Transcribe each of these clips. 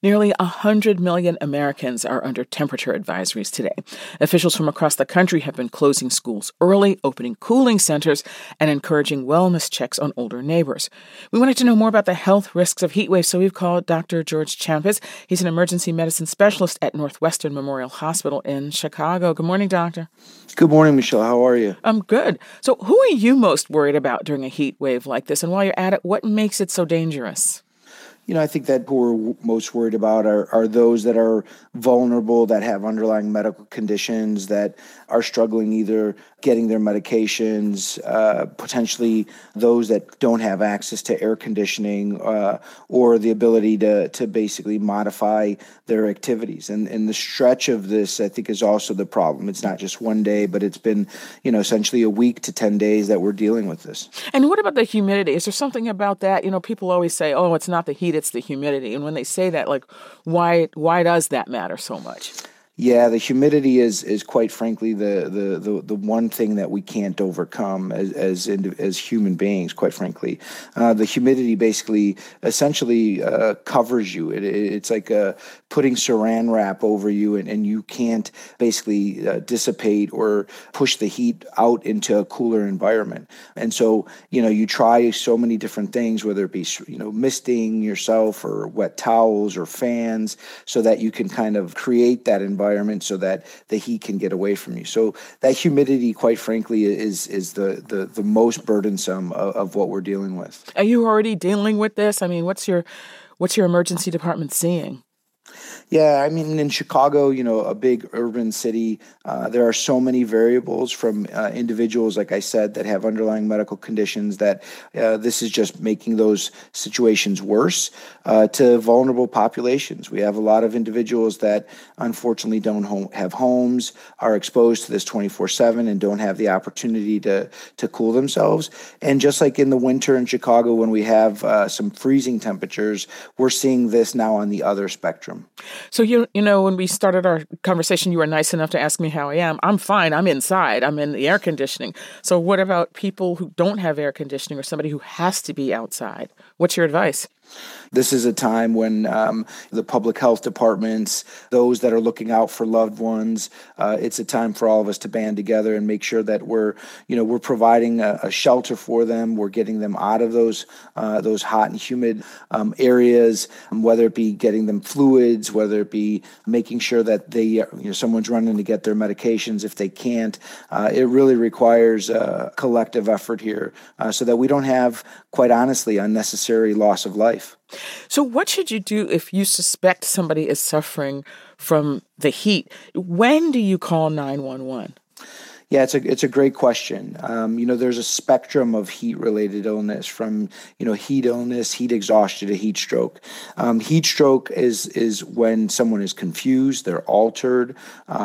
Nearly 100 million Americans are under temperature advisories today. Officials from across the country have been closing schools early, opening cooling centers, and encouraging wellness checks on older neighbors. We wanted to know more about the health risks of heat waves, so we've called Dr. George Champis. He's an emergency medicine specialist at Northwestern Memorial Hospital in Chicago. Good morning, doctor. Good morning, Michelle. How are you? I'm good. So who are you most worried about during a heat wave like this? And while you're at it, what makes it so dangerous? I think that who we're most worried about are those that are vulnerable, that have underlying medical conditions, that are struggling either getting their medications, potentially those that don't have access to air conditioning or the ability to basically modify their activities. And the stretch of this, I think, is also the problem. It's not just one day, but it's been, essentially a week to 10 days that we're dealing with this. And what about the humidity? Is there something about that? People always say, oh, it's not the heat, it's the humidity. And when they say that, why does that matter so much? Yeah, the humidity is quite frankly the one thing that we can't overcome as human beings. Quite frankly, the humidity basically essentially covers you. It's like putting Saran wrap over you, and you can't basically dissipate or push the heat out into a cooler environment. And so you try so many different things, whether it be misting yourself or wet towels or fans, so that you can kind of create that environment so that the heat can get away from you. So that humidity, quite frankly, is the most burdensome of what we're dealing with. Are you already dealing with this? I mean, what's your emergency department seeing? Yeah, in Chicago, a big urban city, there are so many variables from individuals, like I said, that have underlying medical conditions that this is just making those situations worse, to vulnerable populations. We have a lot of individuals that unfortunately don't have homes, are exposed to this 24/7 and don't have the opportunity to cool themselves. And just like in the winter in Chicago, when we have some freezing temperatures, we're seeing this now on the other spectrum. So, when we started our conversation, you were nice enough to ask me how I am. I'm fine. I'm inside. I'm in the air conditioning. So what about people who don't have air conditioning or somebody who has to be outside? What's your advice? This is a time when the public health departments, those that are looking out for loved ones, it's a time for all of us to band together and make sure that we're providing a shelter for them. We're getting them out of those hot and humid areas, whether it be getting them fluids, whether it be making sure that someone's running to get their medications if they can't. It really requires a collective effort here so that we don't have, quite honestly, unnecessary loss of life. So what should you do if you suspect somebody is suffering from the heat? When do you call 911? Yeah, it's a great question. There's a spectrum of heat-related illness, from heat illness, heat exhaustion to heat stroke. Heat stroke is when someone is confused, they're altered,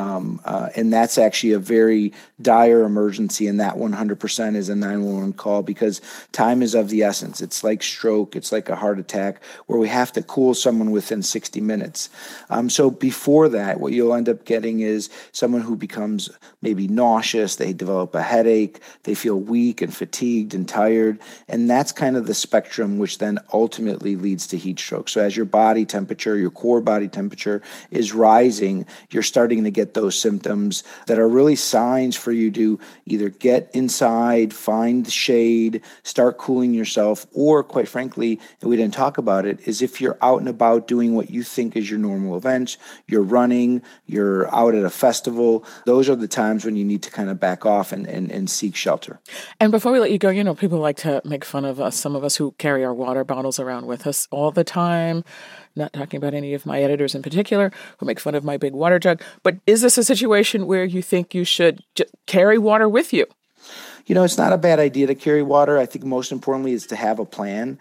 and that's actually a very dire emergency. And that 100% is a 911 call, because time is of the essence. It's like stroke, it's like a heart attack, where we have to cool someone within 60 minutes. So before that, what you'll end up getting is someone who becomes maybe nauseous. They develop a headache, they feel weak and fatigued and tired, and that's kind of the spectrum which then ultimately leads to heat stroke. So as your body temperature, your core body temperature is rising, you're starting to get those symptoms that are really signs for you to either get inside, find shade, start cooling yourself, or quite frankly, and we didn't talk about it, is if you're out and about doing what you think is your normal events, you're running, you're out at a festival, those are the times when you need to kind of back off and seek shelter. And before we let you go, people like to make fun of us, some of us who carry our water bottles around with us all the time. Not talking about any of my editors in particular who make fun of my big water jug. But is this a situation where you think you should carry water with you? It's not a bad idea to carry water. I think most importantly is to have a plan.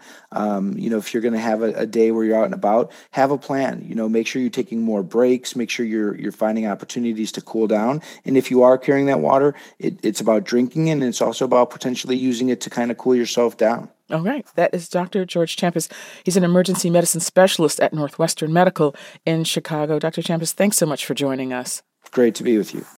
If you're going to have a day where you're out and about, have a plan. Make sure you're taking more breaks. Make sure you're finding opportunities to cool down. And if you are carrying that water, it's about drinking it, and it's also about potentially using it to kind of cool yourself down. All right. That is Dr. George Champis. He's an emergency medicine specialist at Northwestern Medical in Chicago. Dr. Champis, thanks so much for joining us. Great to be with you.